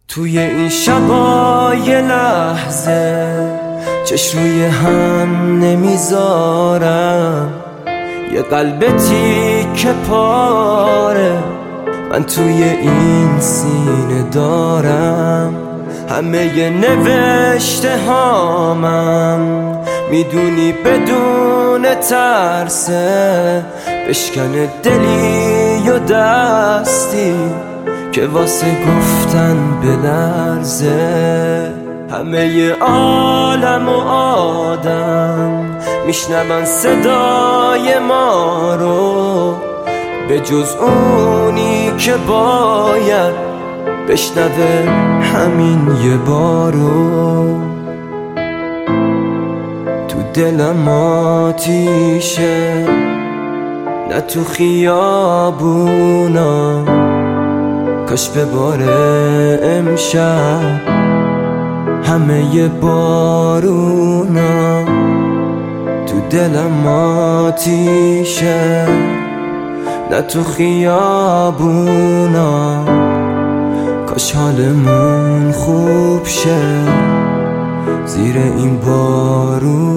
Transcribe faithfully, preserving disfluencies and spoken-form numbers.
توی این شبای لحظه چشم روی هم نمیذارم، یه قلب تیکه پاره من توی این سینه دارم. همه ی نوشته هامم میدونی بدون ترسه، بشکنه دلی و دستی که واسه گفتن بلرزه. همه ی عالم و آدم میشنون صدای ما رو، به جز اونی که باید بشنوه همین یه بارو. تو دلم آتیشه نه تو خیابونا، کاش بباره امشب همه ی بارونا. تو دلم آتیشه نه تو خیابونا، کاش حالمون خوب شه زیر این بارون.